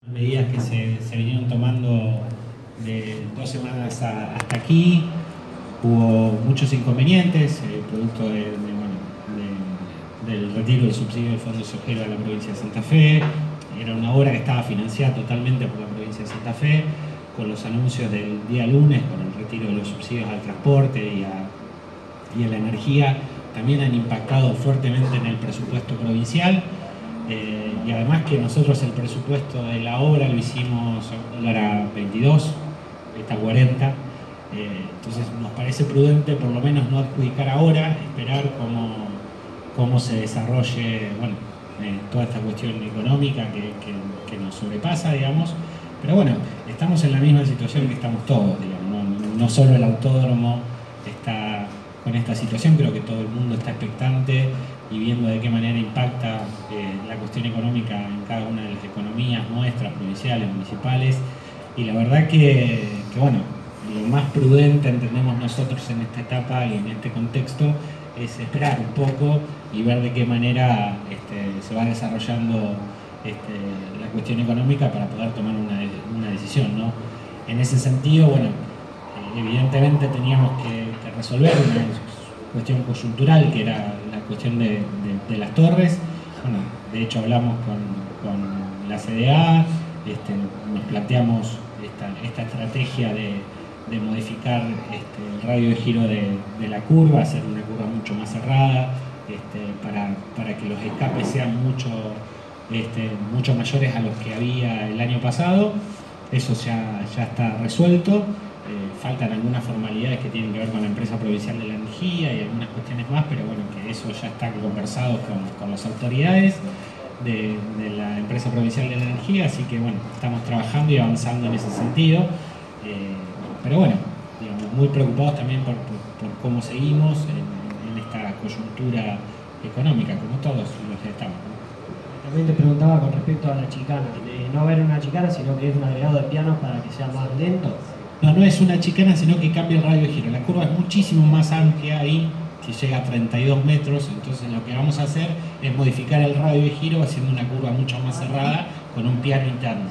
Medidas que se vinieron tomando de 2 semanas hasta aquí. Hubo muchos inconvenientes, producto del retiro del subsidio del Fondo Sojero a la provincia de Santa Fe. Era una obra que estaba financiada totalmente por la provincia de Santa Fe, con los anuncios del día lunes, con el retiro de los subsidios al transporte y a la energía, también han impactado fuertemente en el presupuesto provincial. Y además que nosotros el presupuesto de la obra lo hicimos a 22, está 40, entonces nos parece prudente por lo menos no adjudicar ahora, esperar cómo se desarrolle toda esta cuestión económica que nos sobrepasa, digamos. Pero bueno, estamos en la misma situación que estamos todos, digamos, no solo el autódromo está con esta situación, creo que todo el mundo está expectante y viendo de qué manera impacta la cuestión económica en cada una de las economías nuestras, provinciales, municipales, y la verdad que bueno, lo más prudente entendemos nosotros en esta etapa y en este contexto es esperar un poco y ver de qué manera se va desarrollando la cuestión económica para poder tomar una decisión, ¿no? En ese sentido, bueno, evidentemente teníamos que resolver una cuestión coyuntural que era la cuestión de las torres. Bueno, de hecho hablamos con la CDA, nos planteamos esta estrategia de modificar el radio de giro de la curva, hacer una curva mucho más cerrada, para que los escapes sean mucho mayores a los que había el año pasado. Eso ya está resuelto. Faltan algunas formalidades que tienen que ver con la empresa provincial de la energía y algunas cuestiones más, pero bueno, que eso ya está conversado con las autoridades de la empresa provincial de la energía, así que bueno, estamos trabajando y avanzando en ese sentido, pero bueno, digamos, muy preocupados también por cómo seguimos en esta coyuntura económica, como todos los que estamos, ¿no? También te preguntaba con respecto a la chicana, de no haber una chicana, sino que es un agregado de pianos para que sea más lento. No es una chicana, sino que cambia el radio de giro. La curva es muchísimo más amplia ahí, si llega a 32 metros, entonces lo que vamos a hacer es modificar el radio de giro haciendo una curva mucho más cerrada con un piano interno.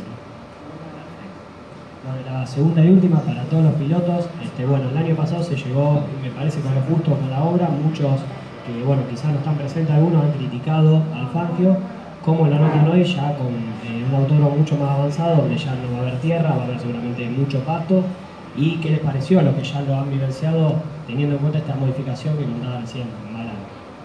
Bueno, la segunda y última para todos los pilotos. Bueno, el año pasado se llegó, me parece, con lo justo con la obra. Muchos que, bueno, quizás no están presentes, algunos han criticado al Fangio. Como la noticia hoy, ya con un autódromo mucho más avanzado, donde ya no va a haber tierra, va a haber seguramente mucho pasto. ¿Y qué les pareció a los que ya lo han vivenciado, teniendo en cuenta esta modificación que contaba recién Malan?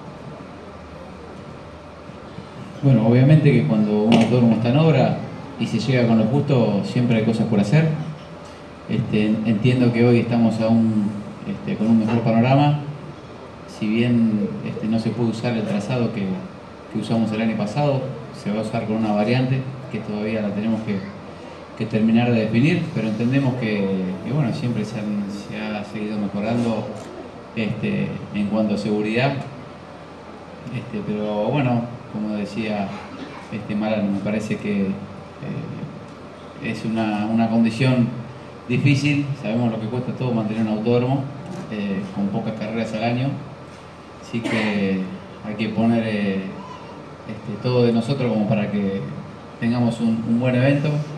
Bueno, obviamente que cuando un autódromo está en obra y se llega con lo justo, siempre hay cosas por hacer. Entiendo que hoy estamos aún con un mejor panorama. Si bien no se puede usar el trazado que usamos el año pasado, se va a usar con una variante que todavía la tenemos que terminar de definir, pero entendemos que bueno, siempre se ha seguido mejorando en cuanto a seguridad, pero bueno, como decía Malan, me parece que es una condición difícil. Sabemos lo que cuesta todo mantener un autódromo con pocas carreras al año, así que hay que poner todo de nosotros como para que tengamos un buen evento.